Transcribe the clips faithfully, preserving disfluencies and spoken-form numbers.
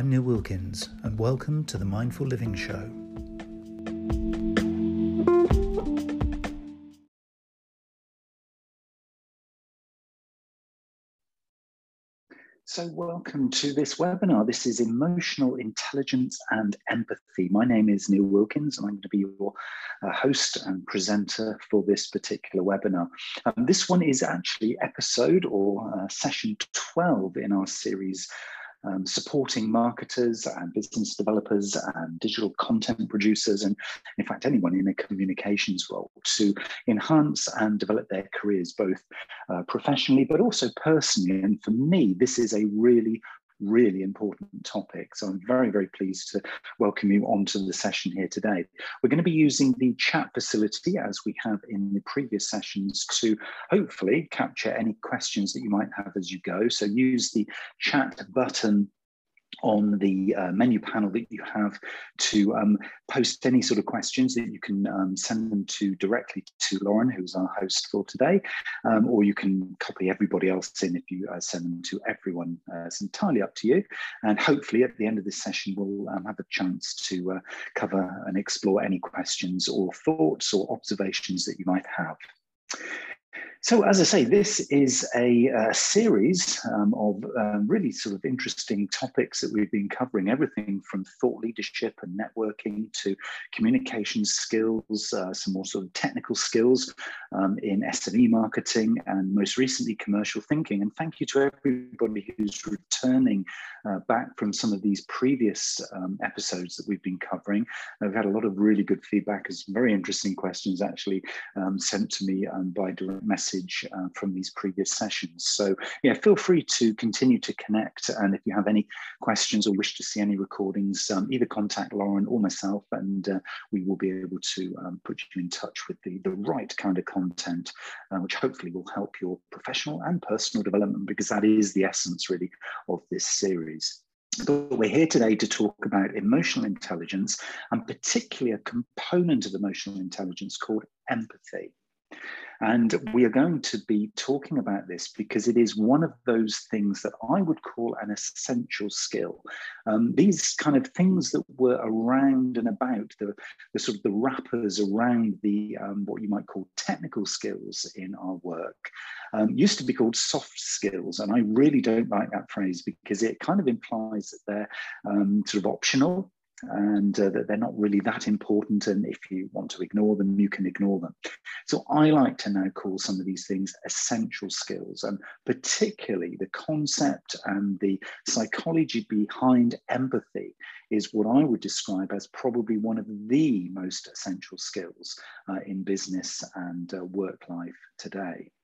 I'm Neil Wilkins, and welcome to the Mindful Living Show. So welcome to this webinar. This is Emotional Intelligence and Empathy. My name is Neil Wilkins, and I'm going to be your uh, host and presenter for this particular webinar. Um, this one is actually episode or uh, session twelve in our series Um, supporting marketers and business developers and digital content producers, and in fact anyone in a communications role, to enhance and develop their careers both uh, professionally but also personally. And for me, this is a really really important topic. So I'm very, very pleased to welcome you onto the session here today. We're going to be using the chat facility as we have in the previous sessions to hopefully capture any questions that you might have as you go. So use the chat button on the uh, menu panel that you have to um, post any sort of questions that you can um, send them to directly to Lauren, who's our host for today, um, or you can copy everybody else in if you uh, send them to everyone. Uh, it's entirely up to you. And hopefully at the end of this session, we'll um, have a chance to uh, cover and explore any questions or thoughts or observations that you might have. So, as I say, this is a, a series um, of uh, really sort of interesting topics that we've been covering, everything from thought leadership and networking to communication skills, uh, some more sort of technical skills um, in S M E marketing, and most recently commercial thinking. And thank you to everybody who's returning uh, back from some of these previous um, episodes that we've been covering. I've had a lot of really good feedback, as very interesting questions actually um, sent to me um, by direct message Uh, from these previous sessions. So yeah, feel free to continue to connect, and if you have any questions or wish to see any recordings, um, either contact Lauren or myself, and uh, we will be able to um, put you in touch with the, the right kind of content, uh, which hopefully will help your professional and personal development, because that is the essence really of this series. But we're here today to talk about emotional intelligence, and particularly a component of emotional intelligence called empathy. And we are going to be talking about this because it is one of those things that I would call an essential skill. Um, these kind of things that were around and about, the, the sort of the wrappers around the um, what you might call technical skills in our work, um, used to be called soft skills. And I really don't like that phrase because it kind of implies that they're um, sort of optional, and uh, that they're not really that important, and if you want to ignore them, you can ignore them. So I like to now call some of these things essential skills, and particularly the concept and the psychology behind empathy is what I would describe as probably one of the most essential skills uh, in business and uh, work life today.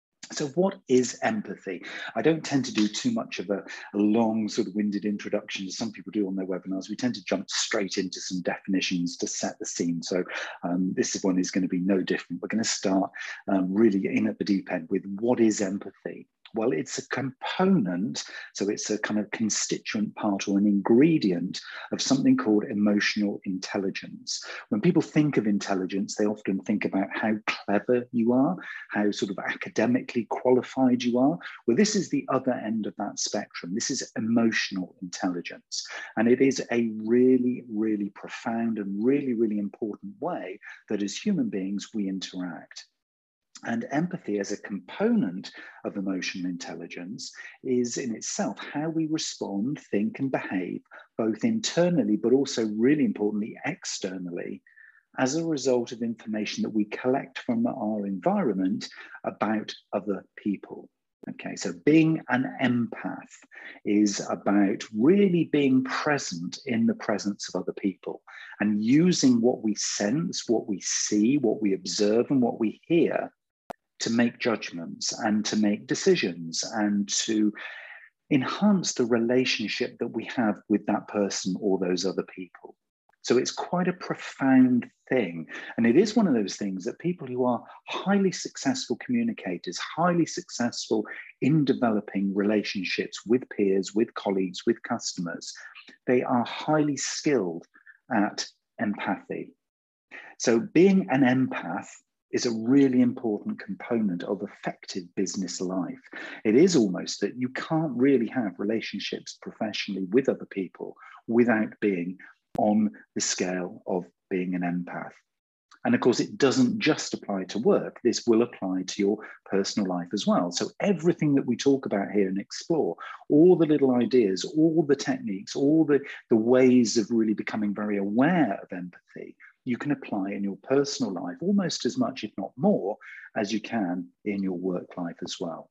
So what is empathy? I don't tend to do too much of a, a long sort of winded introduction as some people do on their webinars. We tend to jump straight into some definitions to set the scene. So um, this one is going to be no different. We're going to start um, really in at the deep end with what is empathy? Well, it's a component, so it's a kind of constituent part or an ingredient of something called emotional intelligence. When people think of intelligence, they often think about how clever you are, how sort of academically qualified you are. Well, this is the other end of that spectrum. This is emotional intelligence. And it is a really, really profound and really, really important way that as human beings, we interact. And empathy as a component of emotional intelligence is in itself how we respond, think, and behave, both internally, but also really importantly, externally, as a result of information that we collect from our environment about other people. Okay, so being an empath is about really being present in the presence of other people and using what we sense, what we see, what we observe, and what we hear to make judgments and to make decisions and to enhance the relationship that we have with that person or those other people. So it's quite a profound thing. And it is one of those things that people who are highly successful communicators, highly successful in developing relationships with peers, with colleagues, with customers, they are highly skilled at empathy. So being an empath is a really important component of effective business life. It is almost that you can't really have relationships professionally with other people without being on the scale of being an empath. And of course, it doesn't just apply to work. This will apply to your personal life as well. So everything that we talk about here and explore, all the little ideas, all the techniques, all the, the ways of really becoming very aware of empathy, you can apply in your personal life almost as much, if not more, as you can in your work life as well.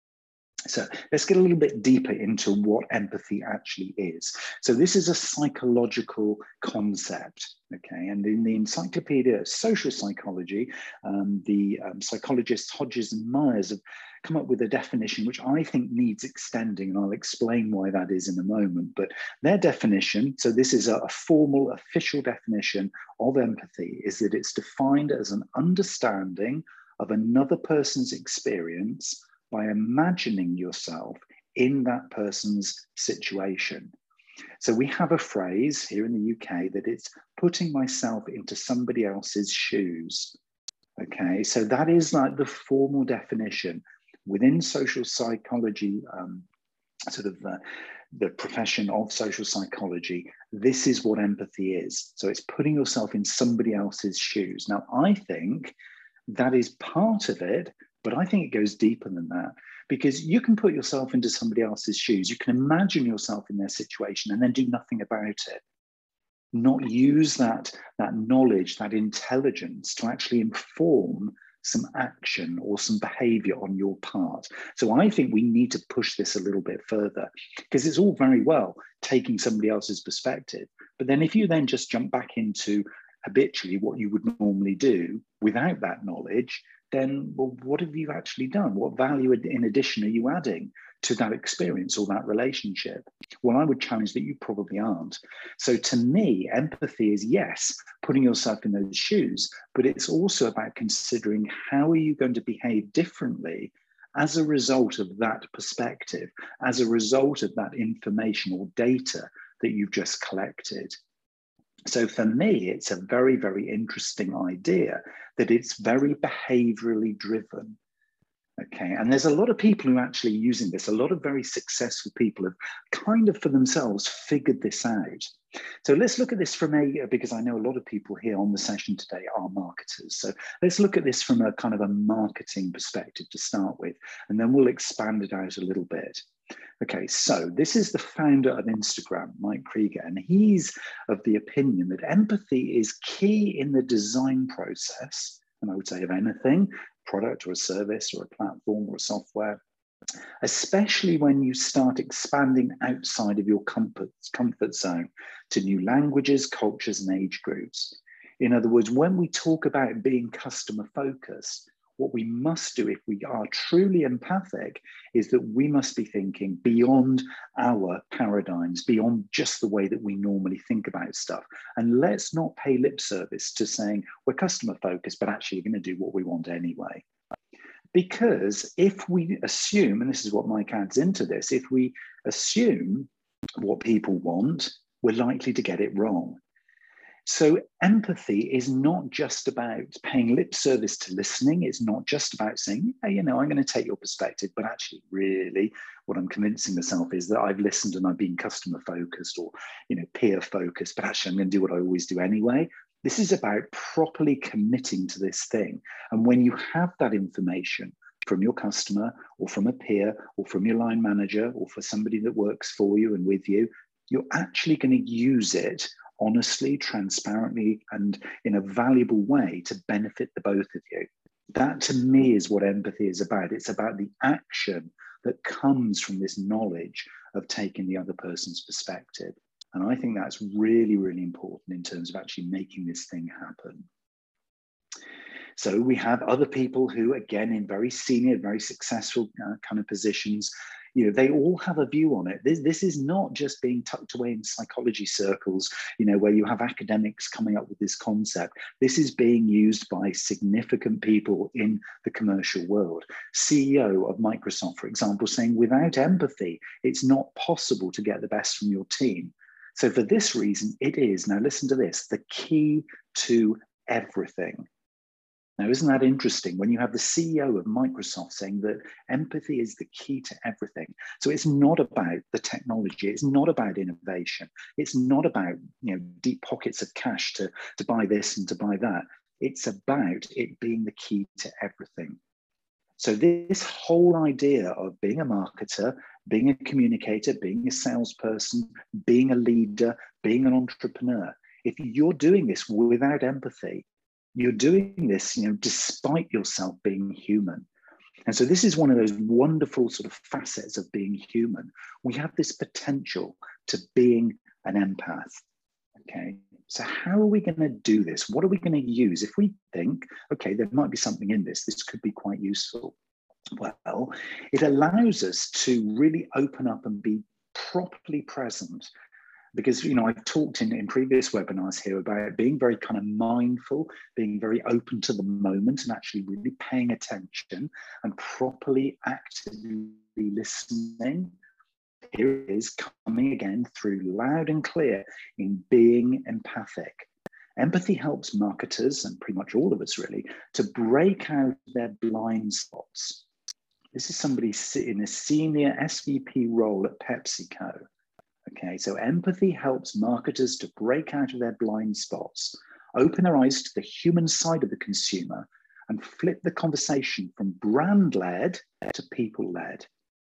So let's get a little bit deeper into what empathy actually is. So this is a psychological concept, okay? And in the Encyclopedia of Social Psychology, um, the um, psychologists Hodges and Myers have come up with a definition which I think needs extending, and I'll explain why that is in a moment. But their definition, so this is a, a formal official definition of empathy, is that it's defined as an understanding of another person's experience by imagining yourself in that person's situation. So we have a phrase here in the U K that it's putting myself into somebody else's shoes. Okay, so that is like the formal definition within social psychology, um, sort of uh, the profession of social psychology. This is what empathy is. So it's putting yourself in somebody else's shoes. Now, I think that is part of it, but I think it goes deeper than that, because you can put yourself into somebody else's shoes. You can imagine yourself in their situation and then do nothing about it. Not use that, that knowledge, that intelligence to actually inform some action or some behavior on your part. So I think we need to push this a little bit further, because it's all very well taking somebody else's perspective. But then if you then just jump back into habitually what you would normally do without that knowledge, then, well, what have you actually done? What value in addition are you adding to that experience or that relationship? Well, I would challenge that you probably aren't. So to me, empathy is, yes, putting yourself in those shoes, but it's also about considering how are you going to behave differently as a result of that perspective, as a result of that information or data that you've just collected. So for me, it's a very, very interesting idea that it's very behaviorally driven. Okay, and there's a lot of people who are actually using this. A lot of very successful people have kind of for themselves figured this out. So let's look at this from a, because I know a lot of people here on the session today are marketers. So let's look at this from a kind of a marketing perspective to start with, and then we'll expand it out a little bit. Okay, so this is the founder of Instagram, Mike Krieger, and he's of the opinion that empathy is key in the design process, and I would say of anything, product or a service or a platform or a software, especially when you start expanding outside of your comfort, comfort zone to new languages, cultures, and age groups. In other words, when we talk about being customer focused, what we must do if we are truly empathic is that we must be thinking beyond our paradigms, beyond just the way that we normally think about stuff. And let's not pay lip service to saying we're customer focused, but actually you're going to do what we want anyway. Because if we assume, and this is what Mike adds into this, if we assume what people want, we're likely to get it wrong. So empathy is not just about paying lip service to listening. It's not just about saying, hey, you know, I'm going to take your perspective, but actually really what I'm convincing myself is that I've listened and I've been customer focused or, you know, peer focused, but actually I'm going to do what I always do anyway. This is about properly committing to this thing. And when you have that information from your customer or from a peer or from your line manager or for somebody that works for you and with you, you're actually going to use it honestly, transparently, and in a valuable way to benefit the both of you. That to me is what empathy is about. It's about the action that comes from this knowledge of taking the other person's perspective. And I think that's really, really important in terms of actually making this thing happen. So we have other people who, again, in very senior, very successful uh, kind of positions, you know, they all have a view on it. This, this is not just being tucked away in psychology circles, you know, where you have academics coming up with this concept. This is being used by significant people in the commercial world. C E O of Microsoft, for example, saying without empathy, it's not possible to get the best from your team. So for this reason, it is, now listen to this, the key to everything. Now, isn't that interesting when you have the C E O of Microsoft saying that empathy is the key to everything? So it's not about the technology. It's not about innovation. It's not about, you know, deep pockets of cash to, to buy this and to buy that. It's about it being the key to everything. So this whole idea of being a marketer, being a communicator, being a salesperson, being a leader, being an entrepreneur, if you're doing this without empathy, you're doing this, you know, despite yourself being human. And so this is one of those wonderful sort of facets of being human. We have this potential to being an empath. Okay, so how are we going to do this? What are we going to use? If we think, okay, there might be something in this, this could be quite useful. Well, it allows us to really open up and be properly present. Because, you know, I've talked in, in previous webinars here about being very kind of mindful, being very open to the moment and actually really paying attention and properly actively listening. Here it is coming again through loud and clear in being empathic. Empathy helps marketers, and pretty much all of us really, to break out their blind spots. This is somebody in a senior S V P role at PepsiCo. Okay, so empathy helps marketers to break out of their blind spots, open their eyes to the human side of the consumer, and flip the conversation from brand-led to people-led.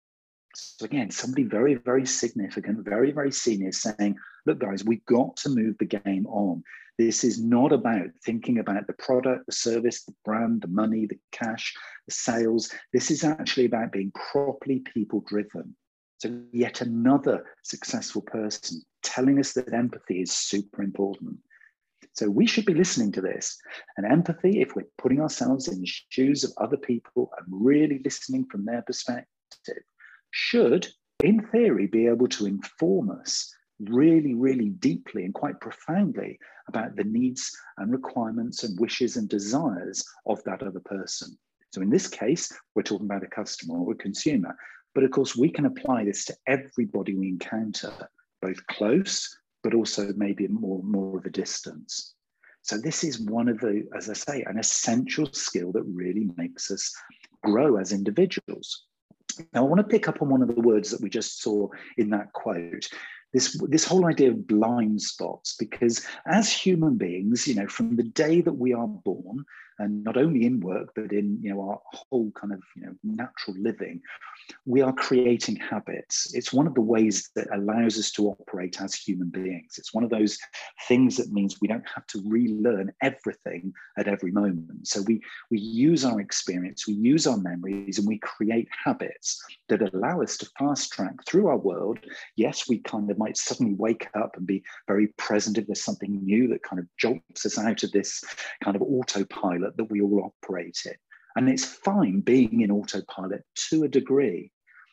So again, somebody very, very significant, very, very senior saying, look, guys, we've got to move the game on. This is not about thinking about the product, the service, the brand, the money, the cash, the sales. This is actually about being properly people-driven. So yet another successful person telling us that empathy is super important. So we should be listening to this. And empathy, if we're putting ourselves in the shoes of other people and really listening from their perspective, should, in theory, be able to inform us really, really deeply and quite profoundly about the needs and requirements and wishes and desires of that other person. So in this case, we're talking about a customer or a consumer. But of course, we can apply this to everybody we encounter, both close, but also maybe more, more of a distance. So this is one of the, as I say, an essential skill that really makes us grow as individuals. Now, I want to pick up on one of the words that we just saw in that quote. This, this whole idea of blind spots, because as human beings, you know, from the day that we are born, and not only in work, but in, you know, our whole kind of, you know, natural living, we are creating habits. It's one of the ways that allows us to operate as human beings. It's one of those things that means we don't have to relearn everything at every moment. So we, we use our experience, we use our memories, and we create habits that allow us to fast track through our world. Yes, we kind of might suddenly wake up and be very present if there's something new that kind of jolts us out of this kind of autopilot that we all operate in. And it's fine being in autopilot to a degree.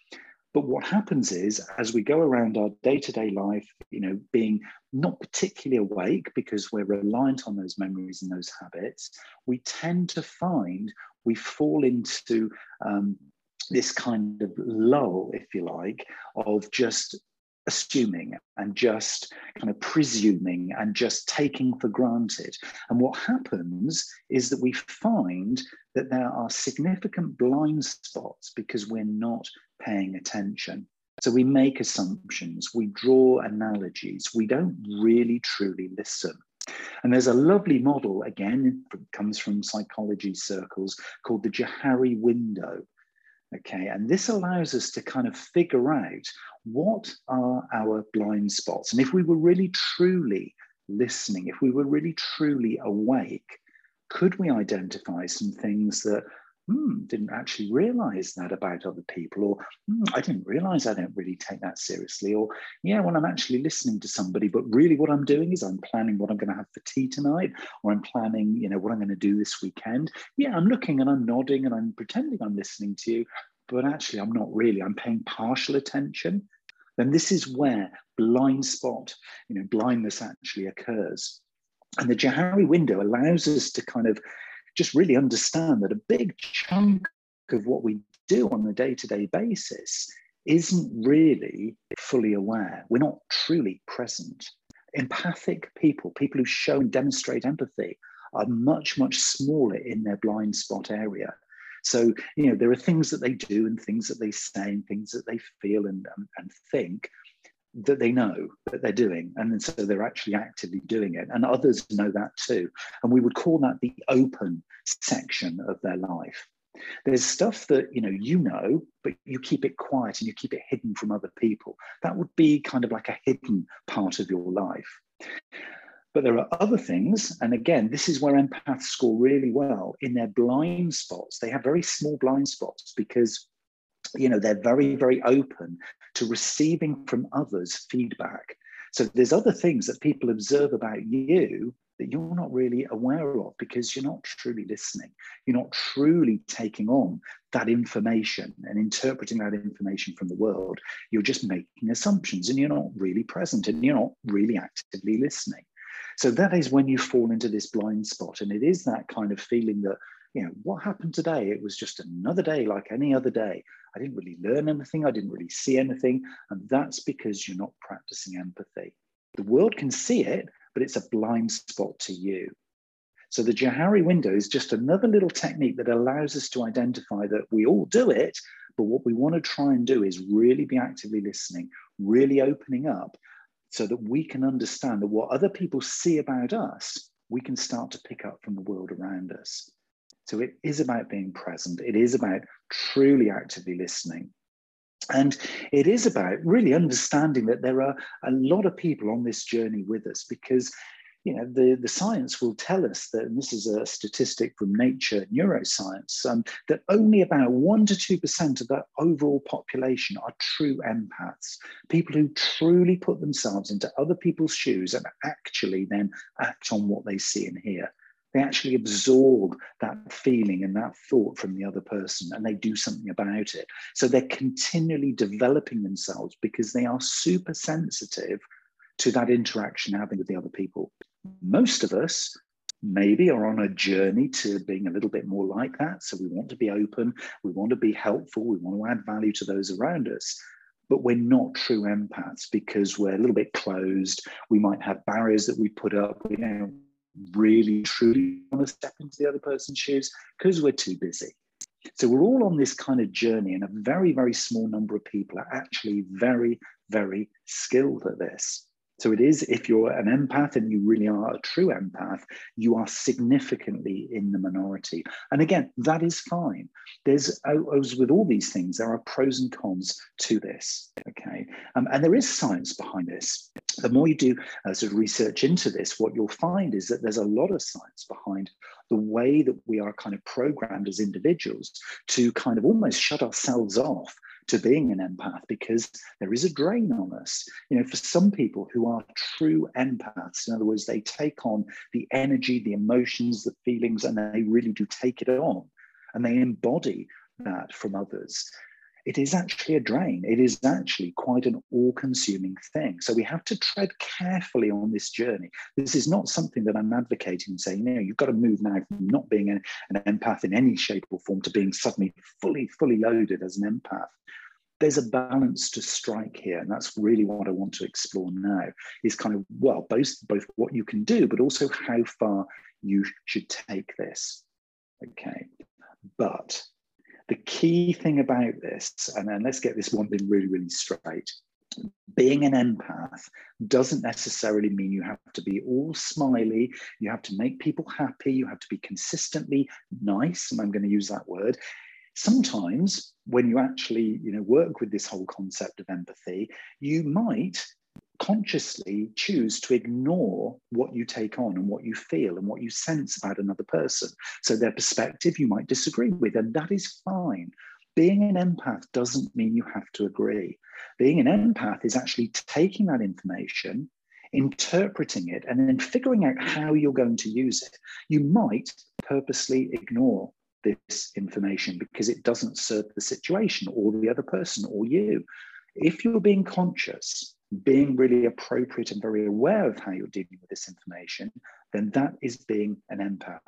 But what happens is, as we go around our day-to-day life, you know, being not particularly awake because we're reliant on those memories and those habits, we tend to find we fall into um, this kind of lull, if you like, of just assuming and just kind of presuming and just taking for granted. And what happens is that we find that there are significant blind spots because we're not paying attention. So we make assumptions, we draw analogies, we don't really truly listen. And there's a lovely model, again, it comes from psychology circles, called the Johari window. Okay, and this allows us to kind of figure out what are our blind spots. And if we were really truly listening, if we were really truly awake, could we identify some things that, hmm, didn't actually realize that about other people, or hmm, I didn't realize I don't really take that seriously, or yeah, when I'm actually listening to somebody, but really what I'm doing is I'm planning what I'm going to have for tea tonight, or I'm planning, you know, what I'm going to do this weekend. Yeah, I'm looking and I'm nodding and I'm pretending I'm listening to you, but actually I'm not really, I'm paying partial attention. Then this is where blind spot, you know, blindness actually occurs. And the Johari window allows us to kind of just really understand that a big chunk of what we do on a day-to-day basis isn't really fully aware. We're not truly present. Empathic people, people who show and demonstrate empathy, are much, much smaller in their blind spot area. So, you know, there are things that they do and things that they say and things that they feel and, and, and think that they know that they're doing. And so they're actually actively doing it. And others know that too. And we would call that the open section of their life. There's stuff that, you know, you know, but you keep it quiet and you keep it hidden from other people. That would be kind of like a hidden part of your life. But there are other things, and again, this is where empaths score really well in their blind spots. They have very small blind spots because, you know, they're very, very open to receiving from others feedback. So there's other things that people observe about you that you're not really aware of because you're not truly listening. You're not truly taking on that information and interpreting that information from the world. You're just making assumptions and you're not really present and you're not really actively listening. So that is when you fall into this blind spot. And it is that kind of feeling that, you know, what happened today? It was just another day like any other day. I didn't really learn anything. I didn't really see anything. And that's because you're not practicing empathy. The world can see it, but it's a blind spot to you. So the Johari window is just another little technique that allows us to identify that we all do it, but what we want to try and do is really be actively listening, really opening up, so that we can understand that what other people see about us, we can start to pick up from the world around us. So it is about being present. It is about truly actively listening. And it is about really understanding that there are a lot of people on this journey with us because, you know, the, the science will tell us that, and this is a statistic from Nature Neuroscience, um, that only about one to two percent of the overall population are true empaths, people who truly put themselves into other people's shoes and actually then act on what they see and hear. They actually absorb that feeling and that thought from the other person and they do something about it. So they're continually developing themselves because they are super sensitive to that interaction having with the other people. Most of us maybe are on a journey to being a little bit more like that. So we want to be open, we want to be helpful, we want to add value to those around us. But we're not true empaths because we're a little bit closed. We might have barriers that we put up. We don't really truly want to step into the other person's shoes because we're too busy. So we're all on this kind of journey, and a very, very small number of people are actually very, very skilled at this. So it is, if you're an empath and you really are a true empath, you are significantly in the minority. And again, that is fine. There's, as with all these things, there are pros and cons to this, okay? Um, and there is science behind this. The more you do uh, sort of research into this, what you'll find is that there's a lot of science behind the way that we are kind of programmed as individuals to kind of almost shut ourselves off to being an empath because there is a drain on us. You know, for some people who are true empaths, in other words, they take on the energy, the emotions, the feelings, and they really do take it on and they embody that from others. It is actually a drain. It is actually quite an all-consuming thing. So we have to tread carefully on this journey. This is not something that I'm advocating and saying, you know, you've got to move now from not being an, an empath in any shape or form to being suddenly fully, fully loaded as an empath. There's a balance to strike here. And that's really what I want to explore now is kind of, well, both, both what you can do, but also how far you should take this. Okay. But the key thing about this, and then let's get this one thing really, really straight. Being an empath doesn't necessarily mean you have to be all smiley. You have to make people happy. You have to be consistently nice. And I'm going to use that word. Sometimes when you actually, you know, work with this whole concept of empathy, you might consciously choose to ignore what you take on and what you feel and what you sense about another person. So their perspective you might disagree with, and that is fine. Being an empath doesn't mean you have to agree. Being an empath is actually taking that information, interpreting it, and then figuring out how you're going to use it. You might purposely ignore this information because it doesn't serve the situation or the other person or you. If you're being conscious, being really appropriate and very aware of how you're dealing with this information, then that is being an empath.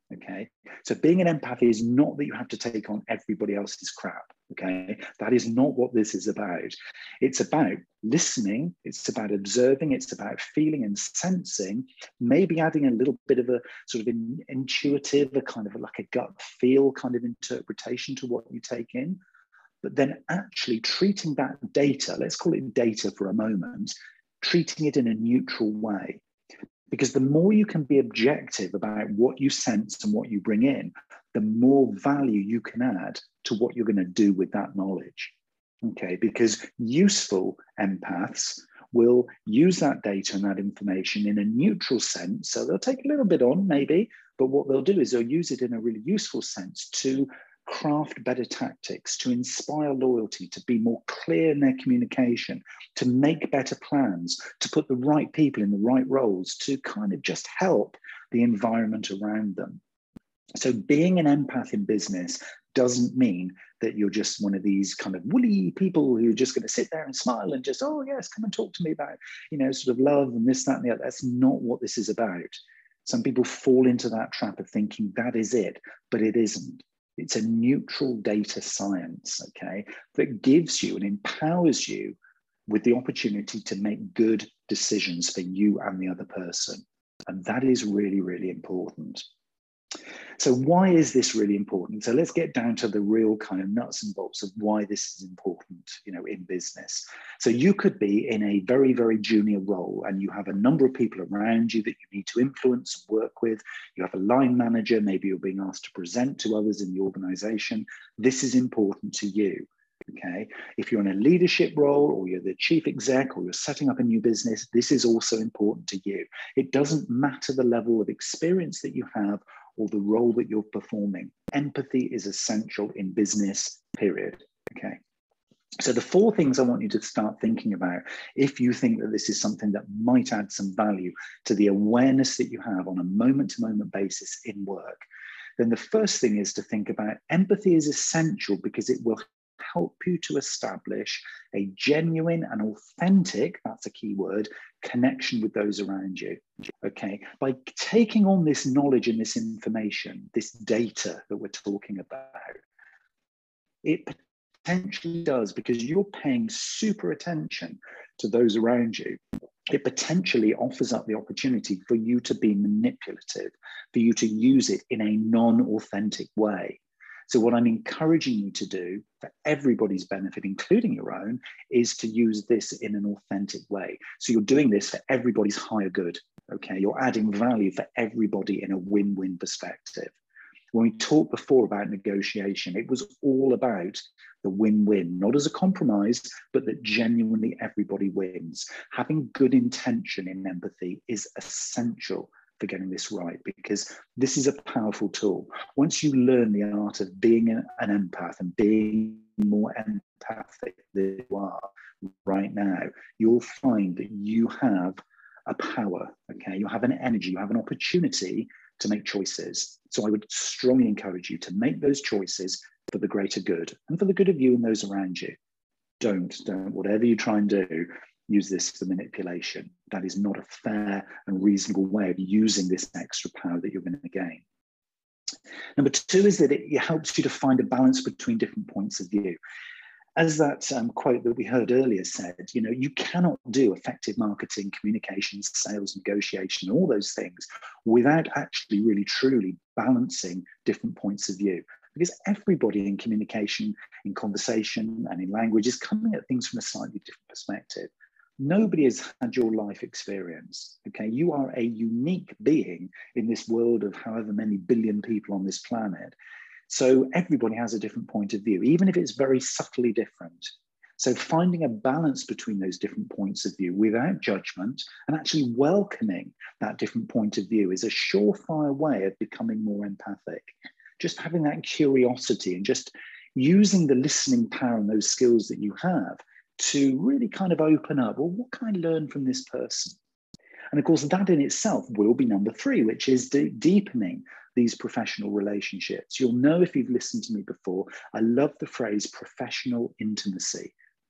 Okay, so being an empath is not that you have to take on everybody else's crap. Okay, that is not what this is about. It's about listening, it's about observing, it's about feeling and sensing, maybe adding a little bit of a sort of in, intuitive, a kind of a, like a gut feel kind of interpretation to what you take in, but then actually treating that data, let's call it data for a moment, treating it in a neutral way. Because the more you can be objective about what you sense and what you bring in, the more value you can add to what you're going to do with that knowledge. Okay, because useful empaths will use that data and that information in a neutral sense. So they'll take a little bit on maybe, but what they'll do is they'll use it in a really useful sense to craft better tactics, to inspire loyalty, to be more clear in their communication, to make better plans, to put the right people in the right roles, to kind of just help the environment around them. So being an empath in business doesn't mean that you're just one of these kind of woolly people who are just going to sit there and smile and just, oh yes, come and talk to me about, you know, sort of love and this, that, and the other. That's not what this is about. Some people fall into that trap of thinking that is it, but it isn't. It's a neutral data science, okay, that gives you and empowers you with the opportunity to make good decisions for you and the other person. And that is really, really important. So why is this really important? So let's get down to the real kind of nuts and bolts of why this is important, you know, in business. So you could be in a very, very junior role and you have a number of people around you that you need to influence and work with. You have a line manager, maybe you're being asked to present to others in the organization. This is important to you. Okay, if you're in a leadership role or you're the chief exec or you're setting up a new business, this is also important to you. It doesn't matter the level of experience that you have or the role that you're performing. Empathy is essential in business, period. Okay. So the four things I want you to start thinking about, if you think that this is something that might add some value to the awareness that you have on a moment-to-moment basis in work, then the first thing is to think about empathy is essential because it will help you to establish a genuine and authentic, that's a key word, connection with those around you. Okay, by taking on this knowledge and this information, this data that we're talking about, it potentially does, because you're paying super attention to those around you, it potentially offers up the opportunity for you to be manipulative, for you to use it in a non-authentic way. So what I'm encouraging you to do for everybody's benefit, including your own, is to use this in an authentic way. So you're doing this for everybody's higher good, okay? You're adding value for everybody in a win-win perspective. When we talked before about negotiation, it was all about the win-win, not as a compromise, but that genuinely everybody wins. Having good intention in empathy is essential for getting this right, because this is a powerful tool. Once you learn the art of being an, an empath and being more empathic than you are right now, you'll find that you have a power, okay? You have an energy, you have an opportunity to make choices. So I would strongly encourage you to make those choices for the greater good and for the good of you and those around you. Don't, don't, whatever you try and do, use this for manipulation. That is not a fair and reasonable way of using this extra power that you're going to gain. Number two is that it helps you to find a balance between different points of view. As that um, quote that we heard earlier said, you know, you cannot do effective marketing, communications, sales, negotiation, all those things without actually really truly balancing different points of view. Because everybody in communication, in conversation, and in language is coming at things from a slightly different perspective. Nobody has had your life experience, okay? You are a unique being in this world of however many billion people on this planet. So everybody has a different point of view, even if it's very subtly different. So finding a balance between those different points of view without judgment and actually welcoming that different point of view is a surefire way of becoming more empathic. Just having that curiosity and just using the listening power and those skills that you have to really kind of open up, well, what can I learn from this person? And of course, that in itself will be number three, which is de- deepening these professional relationships. You'll know if you've listened to me before, I love the phrase professional intimacy.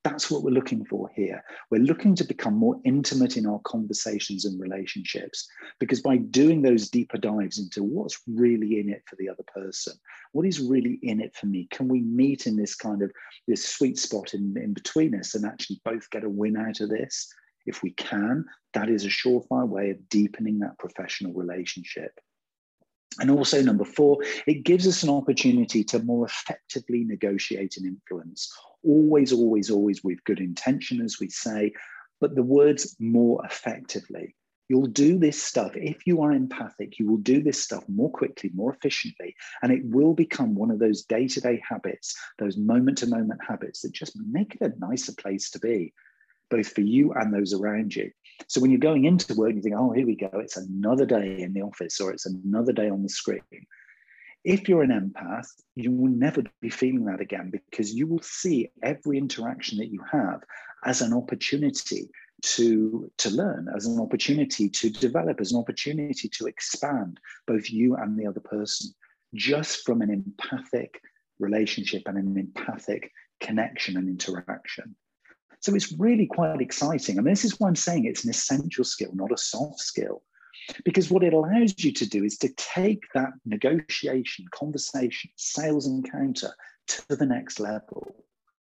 That's what we're looking for here. We're looking to become more intimate in our conversations and relationships, because by doing those deeper dives into what's really in it for the other person, what is really in it for me, can we meet in this kind of this sweet spot in, in between us and actually both get a win out of this? If we can, that is a surefire way of deepening that professional relationship. And also, number four, it gives us an opportunity to more effectively negotiate and influence. Always, always, always with good intention, as we say, but the words more effectively. You'll do this stuff. If you are empathic, you will do this stuff more quickly, more efficiently, and it will become one of those day-to-day habits, those moment-to-moment habits that just make it a nicer place to be, both for you and those around you. So when you're going into work, you think, oh, here we go, it's another day in the office, or it's another day on the screen. If you're an empath, you will never be feeling that again, because you will see every interaction that you have as an opportunity to, to learn, as an opportunity to develop, as an opportunity to expand both you and the other person, just from an empathic relationship and an empathic connection and interaction. So it's really quite exciting. I mean, this is why I'm saying it's an essential skill, not a soft skill, because what it allows you to do is to take that negotiation, conversation, sales encounter to the next level.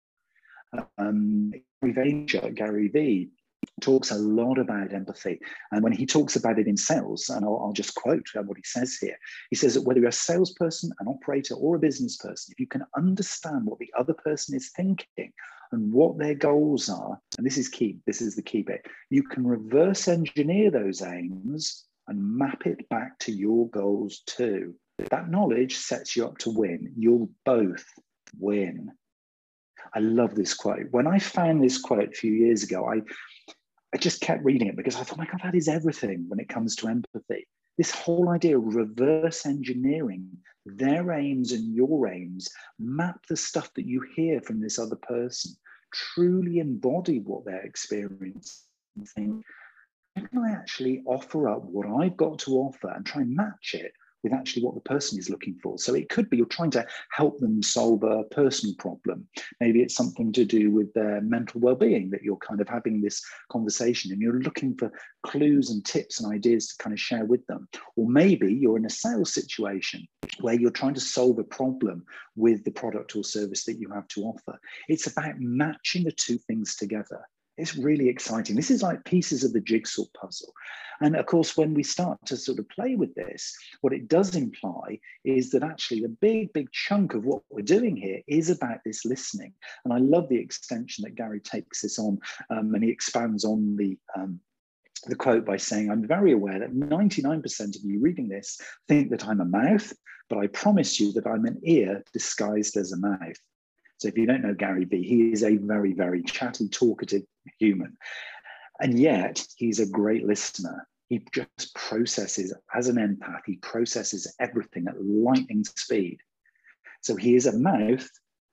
Um, Gary Vaynerchuk, Gary V, talks a lot about empathy. And when he talks about it in sales, and I'll, I'll just quote what he says here, he says that whether you're a salesperson, an operator, or a business person, if you can understand what the other person is thinking and what their goals are, and this is key, this is the key bit, you can reverse engineer those aims and map it back to your goals too. That knowledge sets you up to win. You'll both win. I love this quote. When I found this quote a few years ago, I, I just kept reading it because I thought, my God, that is everything when it comes to empathy. This whole idea of reverse engineering their aims and your aims, map the stuff that you hear from this other person, truly embody what they're experiencing, and think, how can I actually offer up what I've got to offer and try and match it with actually what the person is looking for? So it could be you're trying to help them solve a personal problem. Maybe it's something to do with their mental well-being that you're kind of having this conversation and you're looking for clues and tips and ideas to kind of share with them. Or maybe you're in a sales situation where you're trying to solve a problem with the product or service that you have to offer. It's about matching the two things together. It's really exciting. This is like pieces of the jigsaw puzzle. And of course, when we start to sort of play with this, what it does imply is that actually the big, big chunk of what we're doing here is about this listening. And I love the extension that Gary takes this on, um, and he expands on the um, the quote by saying, I'm very aware that ninety-nine percent of you reading this think that I'm a mouth, but I promise you that I'm an ear disguised as a mouth. So if you don't know Gary V, he is a very, very chatty, talkative human. And yet he's a great listener. He just processes, as an empath, he processes everything at lightning speed. So he is a mouth,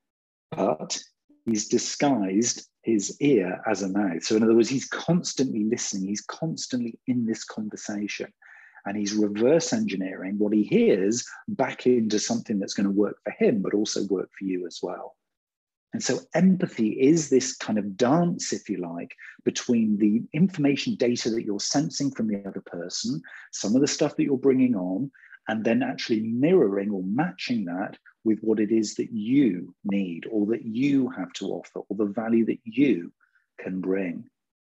but he's disguised his ear as a mouth. So in other words, he's constantly listening. He's constantly in this conversation. And he's reverse engineering what he hears back into something that's going to work for him, but also work for you as well. And so empathy is this kind of dance, if you like, between the information data that you're sensing from the other person, some of the stuff that you're bringing on, and then actually mirroring or matching that with what it is that you need or that you have to offer or the value that you can bring.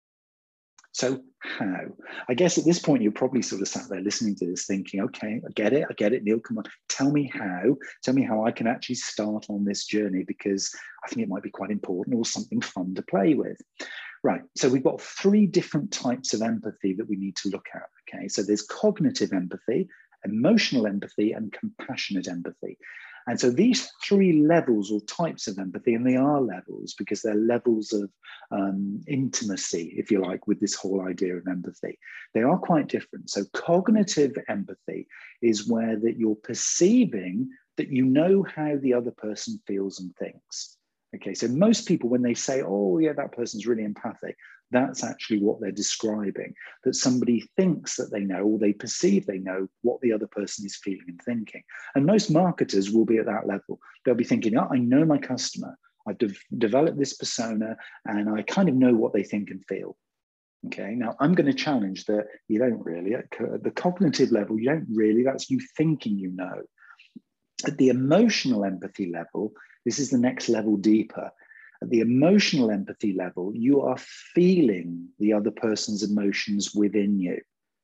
So how? I guess at this point, you're probably sort of sat there listening to this thinking, okay, I get it. I get it. Neil, come on. Tell me how. Tell me how I can actually start on this journey, because I think it might be quite important or something fun to play with. Right. So we've got three different types of empathy that we need to look at. Okay. So there's cognitive empathy, emotional empathy, and compassionate empathy. And so these three levels or types of empathy, and they are levels because they're levels of um, intimacy, if you like, with this whole idea of empathy. They are quite different. So cognitive empathy is where that you're perceiving that you know how the other person feels and thinks. Okay, so most people, when they say, oh yeah, that person's really empathic, that's actually what they're describing, that somebody thinks that they know, or they perceive they know what the other person is feeling and thinking. And most marketers will be at that level. They'll be thinking, oh, I know my customer. I've de developed this persona and I kind of know what they think and feel. Okay, now I'm going to challenge that you don't really, at the cognitive level, you don't really, that's you thinking you know. At the emotional empathy level, this is the next level deeper. At the emotional empathy level, you are feeling the other person's emotions within you.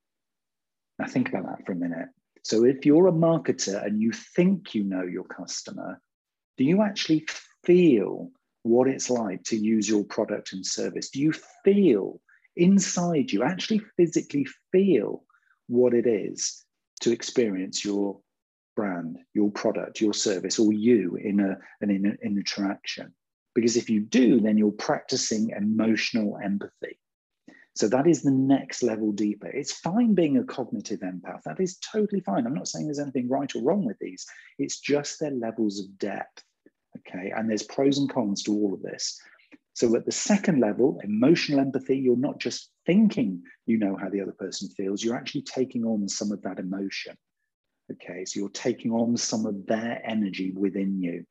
Now think about that for a minute. So if you're a marketer and you think you know your customer, do you actually feel what it's like to use your product and service? Do you feel inside you, actually physically feel what it is to experience your brand, your product, your service, or you in a, in an interaction? Because if you do, then you're practicing emotional empathy. So that is the next level deeper. It's fine being a cognitive empath. That is totally fine. I'm not saying there's anything right or wrong with these. It's just their levels of depth, okay? And there's pros and cons to all of this. So at the second level, emotional empathy, you're not just thinking you know how the other person feels, you're actually taking on some of that emotion, okay? So you're taking on some of their energy within you.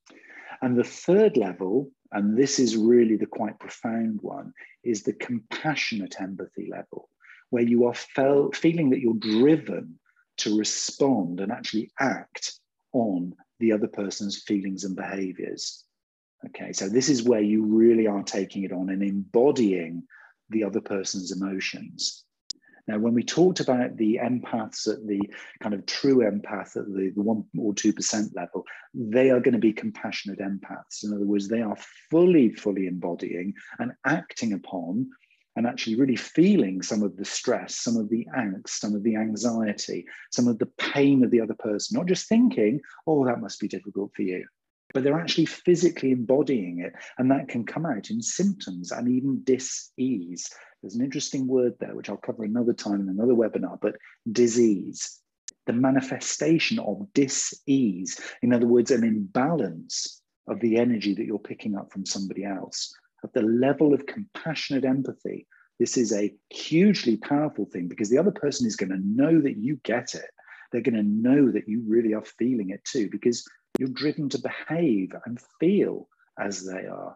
And the third level, and this is really the quite profound one, is the compassionate empathy level, where you are felt, feeling that you're driven to respond and actually act on the other person's feelings and behaviors. Okay, so this is where you really are taking it on and embodying the other person's emotions. Now, when we talked about the empaths at the kind of true empath at the, the one or two percent level, they are going to be compassionate empaths. In other words, they are fully, fully embodying and acting upon and actually really feeling some of the stress, some of the angst, some of the anxiety, some of the pain of the other person, not just thinking, oh, that must be difficult for you, but they're actually physically embodying it. And that can come out in symptoms and even dis-ease. There's an interesting word there, which I'll cover another time in another webinar, but disease, the manifestation of dis-ease. In other words, an imbalance of the energy that you're picking up from somebody else. At the level of compassionate empathy, this is a hugely powerful thing because the other person is going to know that you get it. They're going to know that you really are feeling it too, because you're driven to behave and feel as they are.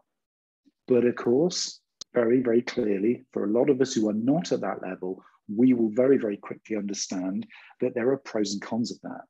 But of course, very, very clearly, for a lot of us who are not at that level, we will very, very quickly understand that there are pros and cons of that.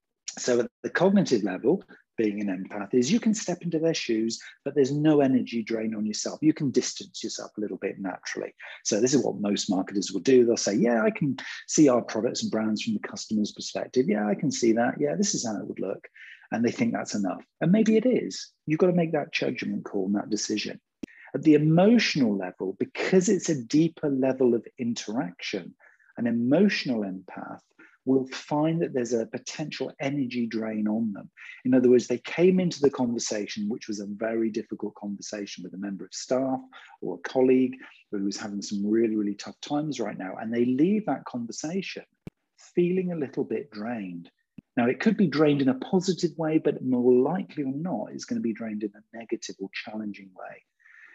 So at the cognitive level, being an empath is you can step into their shoes, but there's no energy drain on yourself. You can distance yourself a little bit naturally. So this is what most marketers will do. They'll say, yeah, I can see our products and brands from the customer's perspective. Yeah, I can see that. Yeah, this is how it would look. And they think that's enough. And maybe it is. You've got to make that judgment call and that decision. At the emotional level, because it's a deeper level of interaction, an emotional empath will find that there's a potential energy drain on them. In other words, they came into the conversation, which was a very difficult conversation with a member of staff or a colleague who was having some really, really tough times right now, and they leave that conversation feeling a little bit drained. Now, it could be drained in a positive way, but more likely or not, it's going to be drained in a negative or challenging way.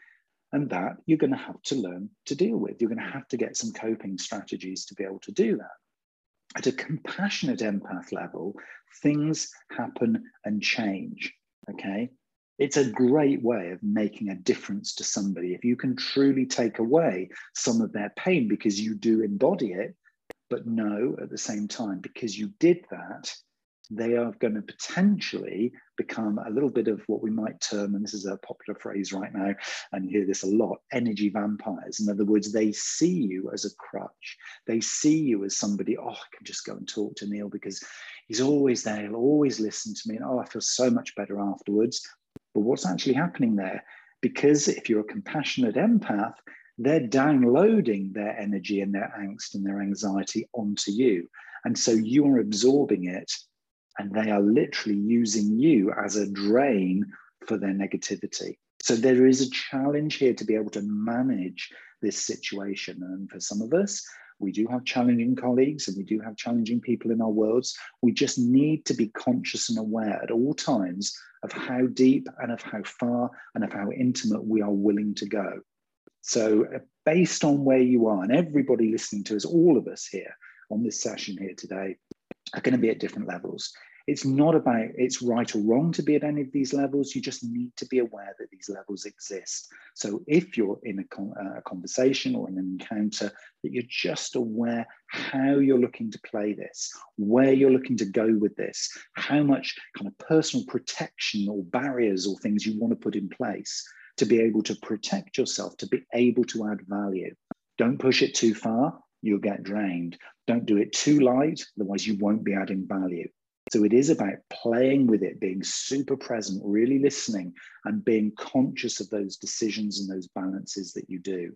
And that you're going to have to learn to deal with. You're going to have to get some coping strategies to be able to do that. At a compassionate empath level, things happen and change, okay? It's a great way of making a difference to somebody. If you can truly take away some of their pain because you do embody it, but know at the same time, because you did that, they are going to potentially become a little bit of what we might term, and this is a popular phrase right now, and you hear this a lot, energy vampires. In other words, they see you as a crutch. They see you as somebody, oh, I can just go and talk to Neil because he's always there. He'll always listen to me. And oh, I feel so much better afterwards. But what's actually happening there? Because if you're a compassionate empath, they're downloading their energy and their angst and their anxiety onto you. And so you're absorbing it. And they are literally using you as a drain for their negativity. So there is a challenge here to be able to manage this situation. And for some of us, we do have challenging colleagues and we do have challenging people in our worlds. We just need to be conscious and aware at all times of how deep and of how far and of how intimate we are willing to go. So based on where you are, and everybody listening to us, all of us here on this session here today, are going to be at different levels. It's not about it's right or wrong to be at any of these levels. You just need to be aware that these levels exist. So if you're in a, con a conversation or in an encounter, that you're just aware how you're looking to play this, where you're looking to go with this, how much kind of personal protection or barriers or things you want to put in place to be able to protect yourself, to be able to add value. Don't push it too far, you'll get drained. Don't do it too light, otherwise you won't be adding value. So it is about playing with it, being super present, really listening, and being conscious of those decisions and those balances that you do.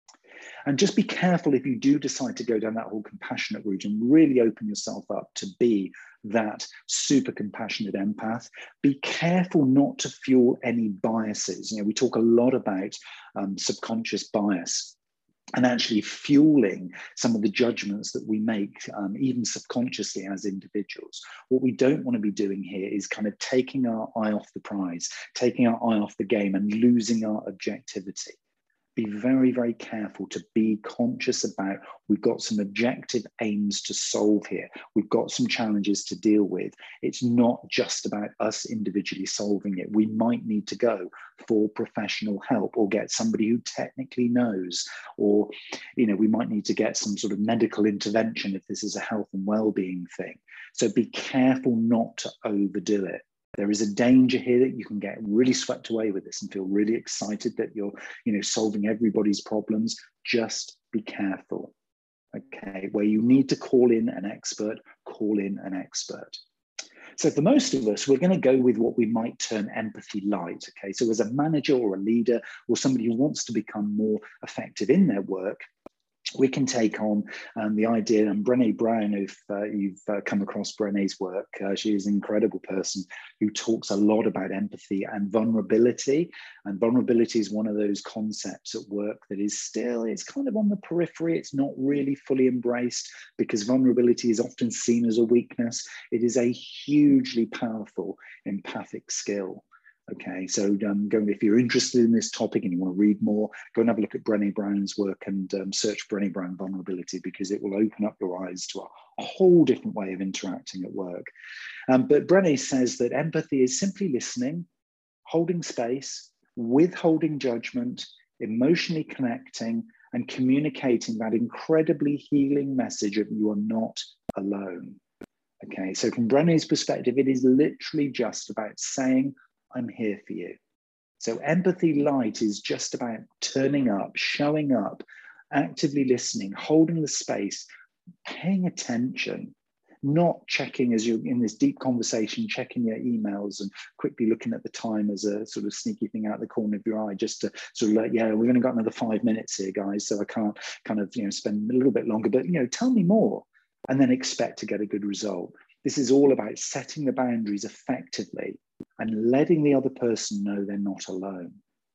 And just be careful if you do decide to go down that whole compassionate route and really open yourself up to be that super compassionate empath. Be careful not to fuel any biases. You know, we talk a lot about um, subconscious bias, and actually fueling some of the judgments that we make, um, even subconsciously as individuals. What we don't want to be doing here is kind of taking our eye off the prize, taking our eye off the game and losing our objectivity. Be very, very careful to be conscious about, we've got some objective aims to solve here. We've got some challenges to deal with. It's not just about us individually solving it. We might need to go for professional help or get somebody who technically knows, or, you know, we might need to get some sort of medical intervention if this is a health and well-being thing. So be careful not to overdo it. There is a danger here that you can get really swept away with this and feel really excited that you're, you know, solving everybody's problems. Just be careful, okay? Where you need to call in an expert, call in an expert. So for most of us, we're going to go with what we might term empathy light, okay? So as a manager or a leader or somebody who wants to become more effective in their work, we can take on um, the idea, and Brené Brown, if uh, you've uh, come across Brené's work, uh, she is an incredible person who talks a lot about empathy and vulnerability. And vulnerability is one of those concepts at work that is still, it's kind of on the periphery. It's not really fully embraced because vulnerability is often seen as a weakness. It is a hugely powerful empathic skill. Okay, so um, go, if you're interested in this topic and you want to read more, go and have a look at Brené Brown's work and um, search Brené Brown vulnerability, because it will open up your eyes to a, a whole different way of interacting at work. Um, but Brené says that empathy is simply listening, holding space, withholding judgment, emotionally connecting, and communicating that incredibly healing message of you are not alone. Okay, so from Brené's perspective, it is literally just about saying, I'm here for you. So empathy light is just about turning up, showing up, actively listening, holding the space, paying attention, not checking as you're in this deep conversation, checking your emails and quickly looking at the time as a sort of sneaky thing out the corner of your eye, just to sort of like, yeah, we're going to got another five minutes here, guys, so I can't kind of, you know, spend a little bit longer, but, you know, tell me more, and then expect to get a good result. This is all about setting the boundaries effectively and letting the other person know they're not alone.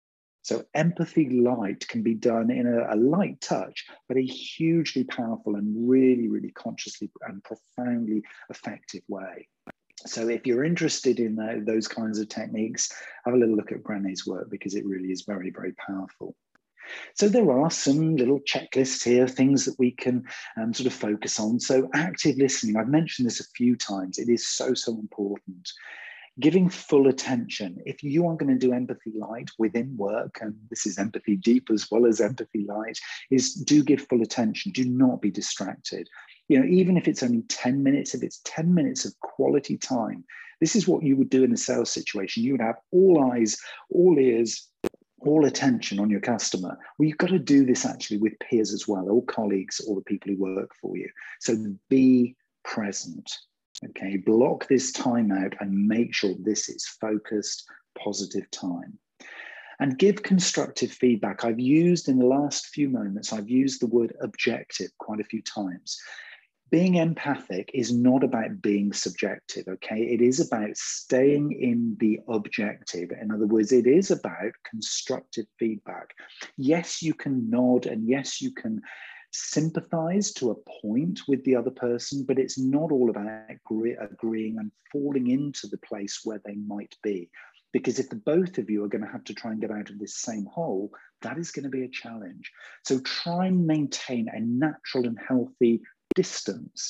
So empathy light can be done in a, a light touch, but a hugely powerful and really, really consciously and profoundly effective way. So if you're interested in the, those kinds of techniques, have a little look at Brené's work, because it really is very, very powerful. So there are some little checklists here, things that we can um, sort of focus on. So active listening, I've mentioned this a few times. It is so, so important. Giving full attention. If you are going to do empathy light within work, and this is empathy deep as well as empathy light, is do give full attention. Do not be distracted. You know, even if it's only ten minutes, if it's ten minutes of quality time, this is what you would do in a sales situation. You would have all eyes, all ears, all attention on your customer. Well, you've got to do this actually with peers as well, all colleagues, all the people who work for you. So be present. Okay, block this time out and make sure this is focused, positive time. And give constructive feedback. I've used in the last few moments, I've used the word objective quite a few times. Being empathic is not about being subjective, okay? It is about staying in the objective. In other words, it is about constructive feedback. Yes, you can nod, and yes, you can sympathize to a point with the other person, but it's not all about agree, agreeing and falling into the place where they might be. Because if the both of you are going to have to try and get out of this same hole, that is going to be a challenge. So try and maintain a natural and healthy distance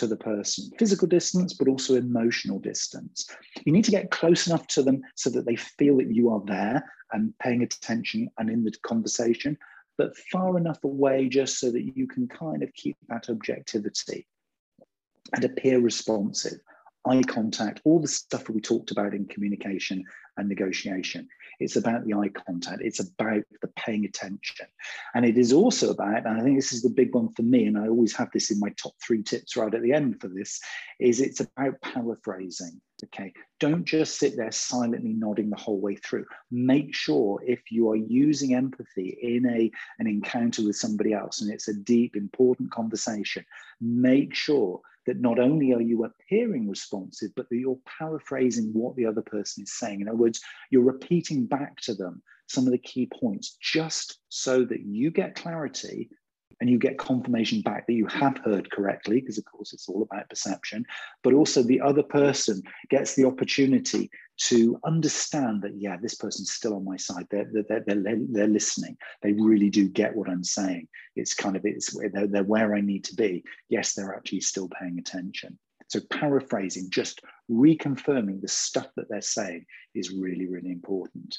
to the person, physical distance, but also emotional distance. You need to get close enough to them so that they feel that you are there and paying attention and in the conversation, but far enough away just so that you can kind of keep that objectivity and appear responsive. Eye contact, all the stuff that we talked about in communication and negotiation. It's about the eye contact. It's about the paying attention. And it is also about, and I think this is the big one for me, and I always have this in my top three tips right at the end for this, is it's about paraphrasing. Okay, don't just sit there silently nodding the whole way through. Make sure if you are using empathy in a, an encounter with somebody else, and it's a deep, important conversation, make sure that not only are you appearing responsive, but that you're paraphrasing what the other person is saying. In other words, you're repeating back to them some of the key points, just so that you get clarity and you get confirmation back that you have heard correctly, because of course it's all about perception, but also the other person gets the opportunity to understand that, yeah, this person's still on my side. They're, they're, they're, they're listening. They really do get what I'm saying. It's kind of, it's they're, they're where I need to be. Yes, they're actually still paying attention. So paraphrasing, just reconfirming the stuff that they're saying is really, really important.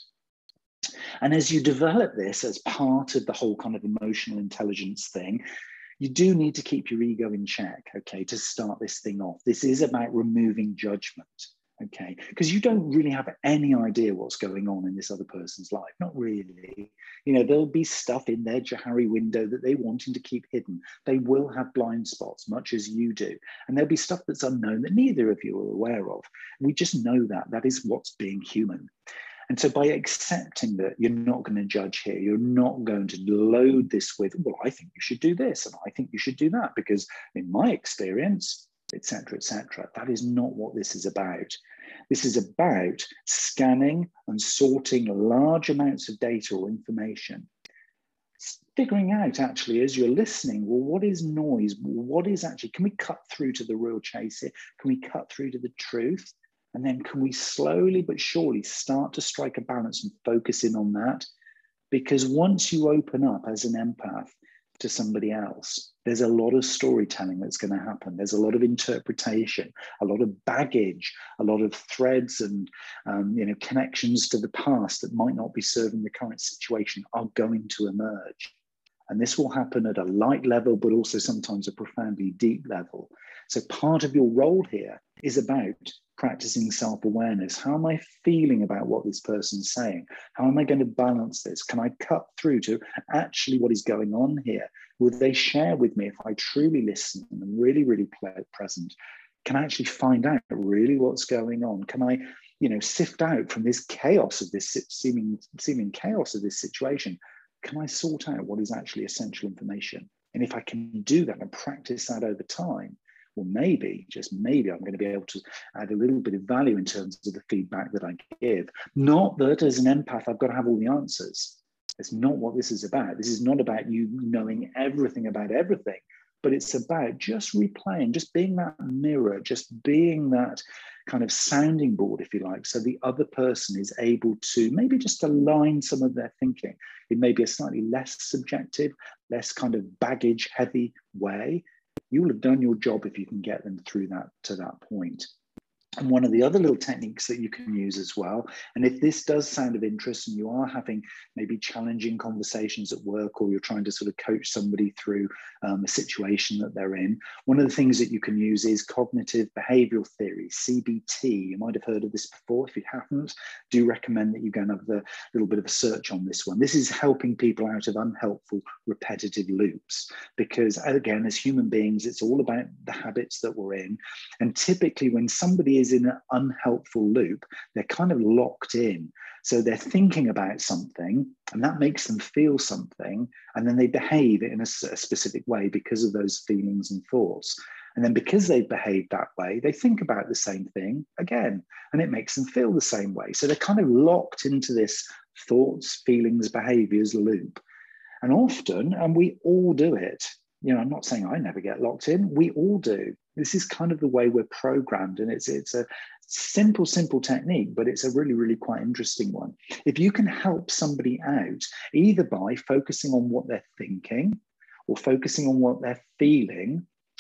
And as you develop this as part of the whole kind of emotional intelligence thing, you do need to keep your ego in check, okay, to start this thing off. This is about removing judgment, okay, because you don't really have any idea what's going on in this other person's life, not really. You know, there'll be stuff in their Johari window that they're wanting to keep hidden. They will have blind spots, much as you do. And there'll be stuff that's unknown that neither of you are aware of. We just know that. That is what's being human. And so by accepting that you're not going to judge here, you're not going to load this with, well, I think you should do this, and I think you should do that, because in my experience, et cetera, et cetera. That is not what this is about. This is about scanning and sorting large amounts of data or information, figuring out actually as you're listening, well, what is noise? What is actually, can we cut through to the real chase here? Can we cut through to the truth? And then can we slowly but surely start to strike a balance and focus in on that? Because once you open up as an empath to somebody else, there's a lot of storytelling that's going to happen. There's a lot of interpretation, a lot of baggage, a lot of threads and um, you know, connections to the past that might not be serving the current situation are going to emerge. And this will happen at a light level, but also sometimes a profoundly deep level. So part of your role here is about practicing self-awareness. How am I feeling about what this person's saying? How am I going to balance this? Can I cut through to actually what is going on here? Will they share with me if I truly listen and really, really present? Can I actually find out really what's going on? Can I, you know, sift out from this chaos of this seeming, seeming chaos of this situation? Can I sort out what is actually essential information? And if I can do that and practice that over time, well, maybe, just maybe, I'm going to be able to add a little bit of value in terms of the feedback that I give. Not that as an empath, I've got to have all the answers. It's not what this is about. This is not about you knowing everything about everything, but it's about just replaying, just being that mirror, just being that kind of sounding board, if you like, so the other person is able to maybe just align some of their thinking in maybe a slightly less subjective, less kind of baggage heavy way. You will have done your job if you can get them through that to that point. And one of the other little techniques that you can use as well, and if this does sound of interest and you are having maybe challenging conversations at work, or you're trying to sort of coach somebody through um, a situation that they're in, one of the things that you can use is cognitive behavioral theory, C B T. You might have heard of this before. If you haven't, do recommend that you go and have a little bit of a search on this one. This is helping people out of unhelpful repetitive loops, because again, as human beings, it's all about the habits that we're in. And typically when somebody is in an unhelpful loop, they're kind of locked in. So they're thinking about something and that makes them feel something, and then they behave in a, a specific way because of those feelings and thoughts. And then because they've behaved that way, they think about the same thing again, and it makes them feel the same way. So they're kind of locked into this thoughts, feelings, behaviors loop. And often, and we all do it, you know, I'm not saying I never get locked in, we all do. This is kind of the way we're programmed, and it's, it's a simple, simple technique, but it's a really, really quite interesting one. If you can help somebody out, either by focusing on what they're thinking or focusing on what they're feeling,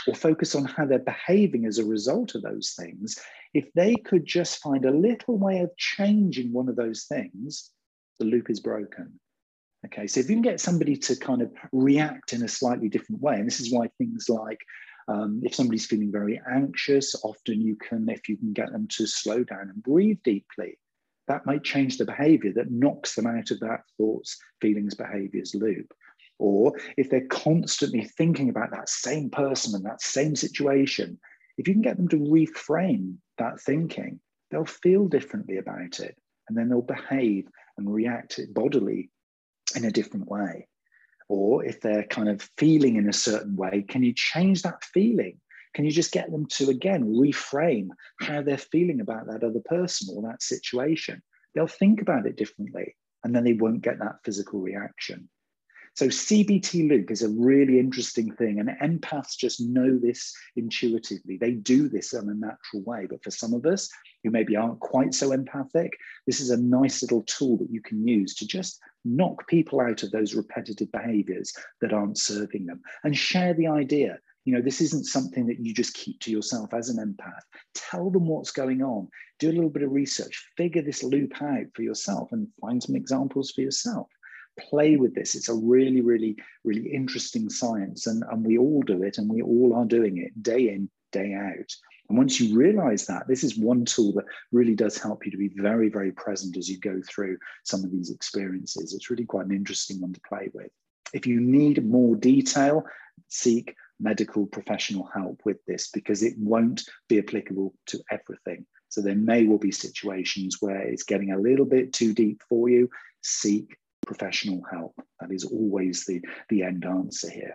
or focus on how they're behaving as a result of those things, if they could just find a little way of changing one of those things, the loop is broken. Okay, so if you can get somebody to kind of react in a slightly different way, and this is why things like um, if somebody's feeling very anxious, often you can, if you can get them to slow down and breathe deeply, that might change the behavior that knocks them out of that thoughts, feelings, behaviors loop. Or if they're constantly thinking about that same person and that same situation, if you can get them to reframe that thinking, they'll feel differently about it, and then they'll behave and react bodily in a different way. Or if they're kind of feeling in a certain way, can you change that feeling? Can you just get them to, again, reframe how they're feeling about that other person or that situation? They'll think about it differently, and then they won't get that physical reaction. So C B T loop is a really interesting thing, and empaths just know this intuitively. They do this in a natural way, but for some of us who maybe aren't quite so empathic, this is a nice little tool that you can use to just knock people out of those repetitive behaviors that aren't serving them, and share the idea. You know, this isn't something that you just keep to yourself as an empath. Tell them what's going on. Do a little bit of research. Figure this loop out for yourself and find some examples for yourself. Play with this. It's a really, really, really interesting science, and, and we all do it, and we all are doing it day in, day out. And once you realize that, this is one tool that really does help you to be very, very present as you go through some of these experiences. It's really quite an interesting one to play with. If you need more detail, seek medical professional help with this, because it won't be applicable to everything. So there may well be situations where it's getting a little bit too deep for you. Seek professional help. That is always the, the end answer here.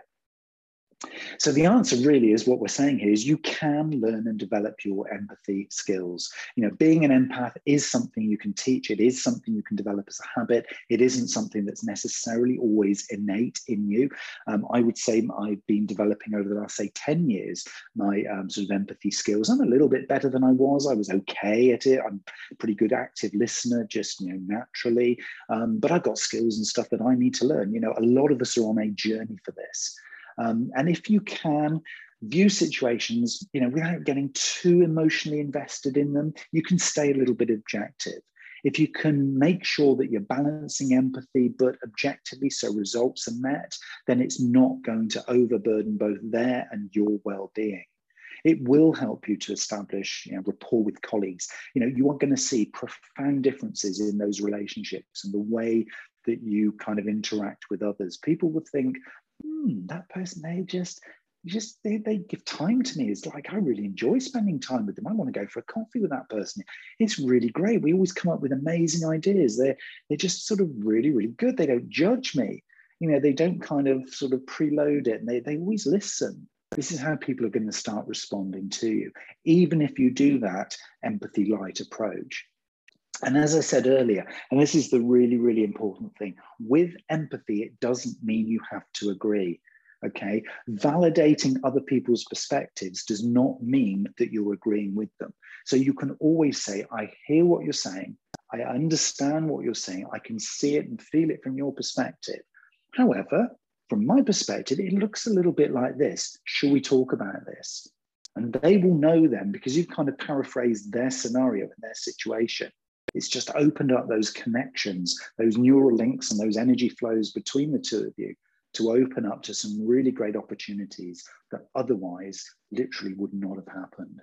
So the answer really is, what we're saying here is you can learn and develop your empathy skills. You know, being an empath is something you can teach. It is something you can develop as a habit. It isn't something that's necessarily always innate in you. Um, I would say I've been developing over the last, say, ten years, my um, sort of empathy skills. I'm a little bit better than I was. I was okay at it. I'm a pretty good active listener, just, you know, naturally. Um, but I've got skills and stuff that I need to learn. You know, a lot of us are on a journey for this. Um, and if you can view situations, you know, without getting too emotionally invested in them, you can stay a little bit objective. If you can make sure that you're balancing empathy, but objectively, so results are met, then it's not going to overburden both their and your well-being. It will help you to establish, you know, rapport with colleagues. You know, you are going to see profound differences in those relationships and the way that you kind of interact with others. People would think, hmm, that person, they just, just they, they give time to me. It's like, I really enjoy spending time with them. I want to go for a coffee with that person. It's really great. We always come up with amazing ideas. They're, they're just sort of really, really good. They don't judge me. You know, they don't kind of sort of preload it, and they, they always listen. This is how people are going to start responding to you, even if you do that empathy light approach. And as I said earlier, and this is the really, really important thing, with empathy, it doesn't mean you have to agree, okay? Validating other people's perspectives does not mean that you're agreeing with them. So you can always say, I hear what you're saying. I understand what you're saying. I can see it and feel it from your perspective. However, from my perspective, it looks a little bit like this. Shall we talk about this? And they will know then, because you've kind of paraphrased their scenario and their situation. It's just opened up those connections, those neural links and those energy flows between the two of you to open up to some really great opportunities that otherwise literally would not have happened.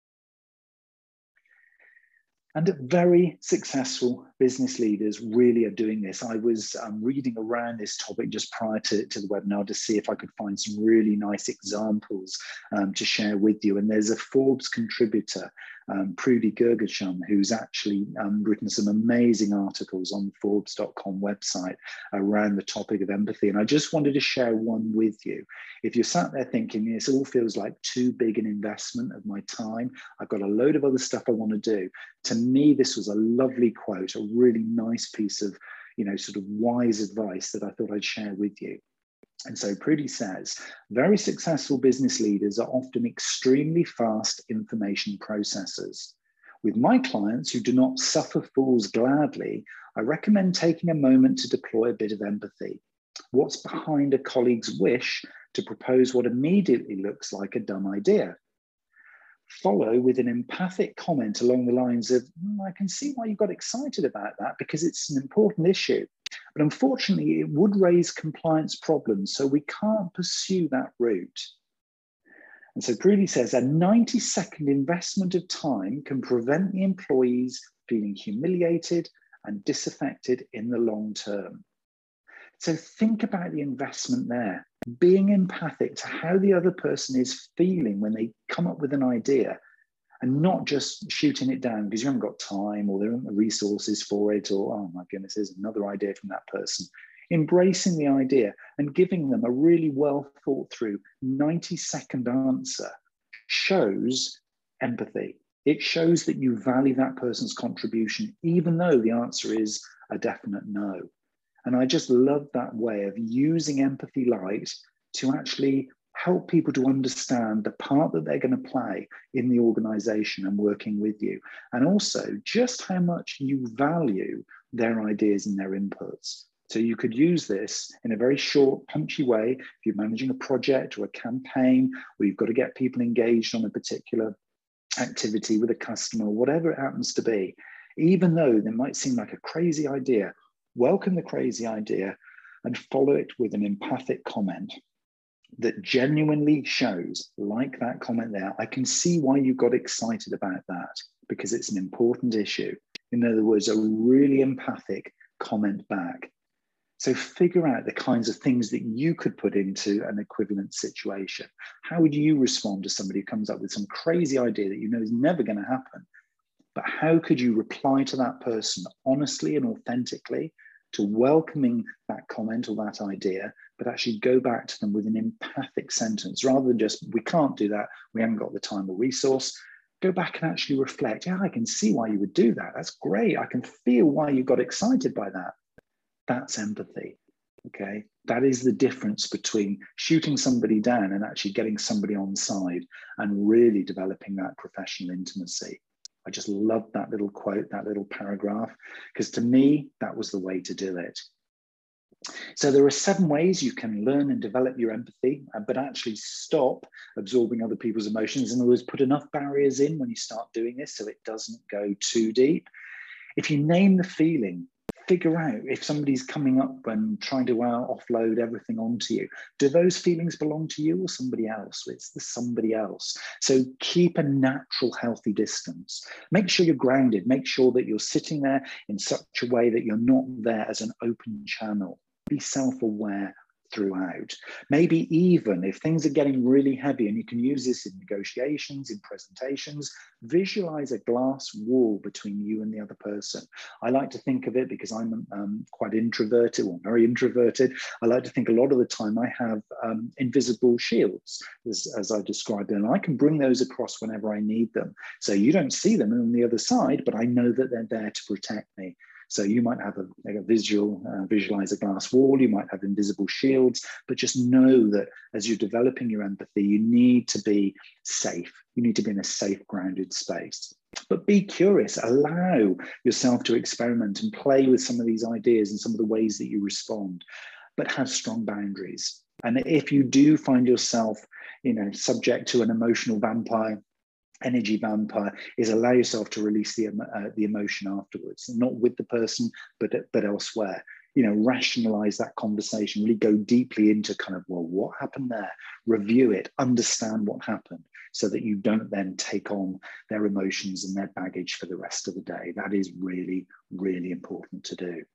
And very successful business leaders really are doing this. I was um, reading around this topic just prior to, to the webinar to see if I could find some really nice examples um, to share with you. And there's a Forbes contributor, um, Prudie Gergersham, who's actually um, written some amazing articles on the Forbes dot com website around the topic of empathy. And I just wanted to share one with you. If you're sat there thinking, this all feels like too big an investment of my time, I've got a load of other stuff I want to do. To me, this was a lovely quote, a really nice piece of, you know, sort of wise advice that I thought I'd share with you. And so Prudie says, very successful business leaders are often extremely fast information processors. With my clients who do not suffer fools gladly, I recommend taking a moment to deploy a bit of empathy. What's behind a colleague's wish to propose what immediately looks like a dumb idea. Follow with an empathic comment along the lines of, mm, I can see why you got excited about that because it's an important issue. But unfortunately, it would raise compliance problems, so we can't pursue that route. And so Prudy says a ninety second investment of time can prevent the employees feeling humiliated and disaffected in the long term. So think about the investment there, being empathic to how the other person is feeling when they come up with an idea, and not just shooting it down because you haven't got time or there aren't the resources for it, or, oh my goodness, there's another idea from that person. Embracing the idea and giving them a really well thought through ninety second answer shows empathy. It shows that you value that person's contribution, even though the answer is a definite no. And I just love that way of using Empathy Light to actually help people to understand the part that they're going to play in the organization and working with you. And also just how much you value their ideas and their inputs. So you could use this in a very short, punchy way if you're managing a project or a campaign, where you've got to get people engaged on a particular activity with a customer, whatever it happens to be. Even though they might seem like a crazy idea, welcome the crazy idea and follow it with an empathic comment that genuinely shows, like that comment there, I can see why you got excited about that because it's an important issue. In other words, a really empathic comment back. So figure out the kinds of things that you could put into an equivalent situation. How would you respond to somebody who comes up with some crazy idea that you know is never going to happen? But how could you reply to that person honestly and authentically to welcoming that comment or that idea, but actually go back to them with an empathic sentence rather than just, we can't do that, we haven't got the time or resource. Go back and actually reflect. Yeah, I can see why you would do that. That's great. I can feel why you got excited by that. That's empathy, okay? That is the difference between shooting somebody down and actually getting somebody on side and really developing that professional intimacy. I just love that little quote, that little paragraph, because to me, that was the way to do it. So there are seven ways you can learn and develop your empathy, but actually stop absorbing other people's emotions. In other words, put enough barriers in when you start doing this so it doesn't go too deep. If you name the feeling, figure out if somebody's coming up and trying to uh, offload everything onto you, do those feelings belong to you or somebody else? It's the somebody else. So keep a natural, healthy distance. Make sure you're grounded. Make sure that you're sitting there in such a way that you're not there as an open channel. Be self-aware throughout. Maybe even if things are getting really heavy, and you can use this in negotiations, in presentations, visualize a glass wall between you and the other person. I like to think of it, because I'm um, quite introverted or very introverted, I like to think a lot of the time I have um, invisible shields, as, as I described them, and I can bring those across whenever I need them. So you don't see them on the other side, but I know that they're there to protect me. So you might have a, like a visual, uh, visualize a glass wall, you might have invisible shields, but just know that as you're developing your empathy, you need to be safe. You need to be in a safe, grounded space. But be curious, allow yourself to experiment and play with some of these ideas and some of the ways that you respond, but have strong boundaries. And if you do find yourself, you know, subject to an emotional vampire, energy vampire, is allow yourself to release the, uh, the emotion afterwards, not with the person, but, but elsewhere. You know, rationalize that conversation, really go deeply into kind of, well, what happened there? Review it, understand what happened, so that you don't then take on their emotions and their baggage for the rest of the day. That is really, really important to do.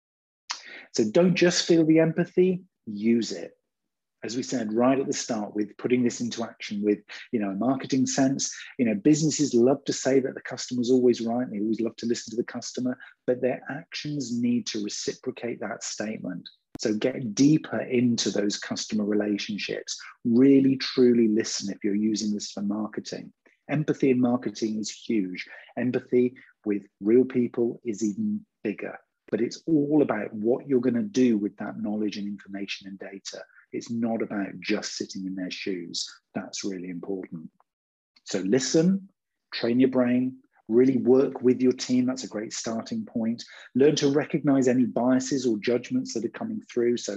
So don't just feel the empathy, use it. As we said right at the start, with putting this into action with, you know, a marketing sense, you know, businesses love to say that the customer's always right. They always love to listen to the customer, but their actions need to reciprocate that statement. So get deeper into those customer relationships. Really, truly listen if you're using this for marketing. Empathy in marketing is huge. Empathy with real people is even bigger. But it's all about what you're going to do with that knowledge and information and data. It's not about just sitting in their shoes. That's really important. So listen, train your brain, really work with your team. That's a great starting point. Learn to recognize any biases or judgments that are coming through. So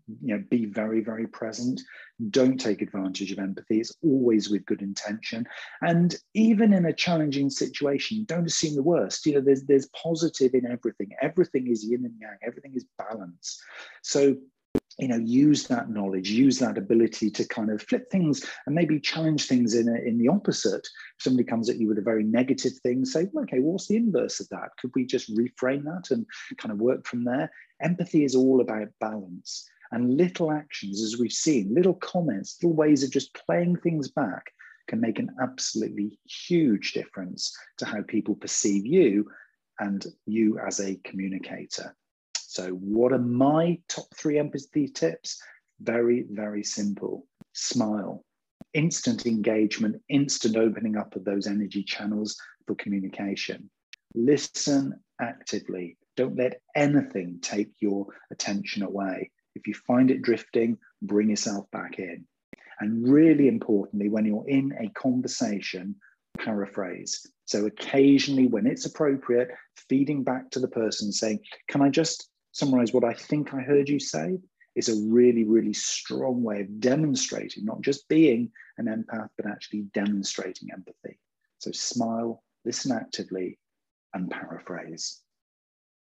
you know, be very, very present. Don't take advantage of empathy. It's always with good intention. And even in a challenging situation, don't assume the worst. You know, there's, there's positive in everything. Everything is yin and yang. Everything is balance. So, you know, use that knowledge, use that ability to kind of flip things and maybe challenge things in, a, in the opposite. If somebody comes at you with a very negative thing, say, well, okay, what's the inverse of that? Could we just reframe that and kind of work from there? Empathy is all about balance, and little actions, as we've seen, little comments, little ways of just playing things back can make an absolutely huge difference to how people perceive you and you as a communicator. So what are my top three empathy tips? Very, very simple. Smile. Instant engagement, instant opening up of those energy channels for communication. Listen actively. Don't let anything take your attention away. If you find it drifting, bring yourself back in. And really importantly, when you're in a conversation, paraphrase. So occasionally when it's appropriate, feeding back to the person saying, can I just summarize what I think I heard you say, is a really, really strong way of demonstrating, not just being an empath, but actually demonstrating empathy. So smile, listen actively, and paraphrase.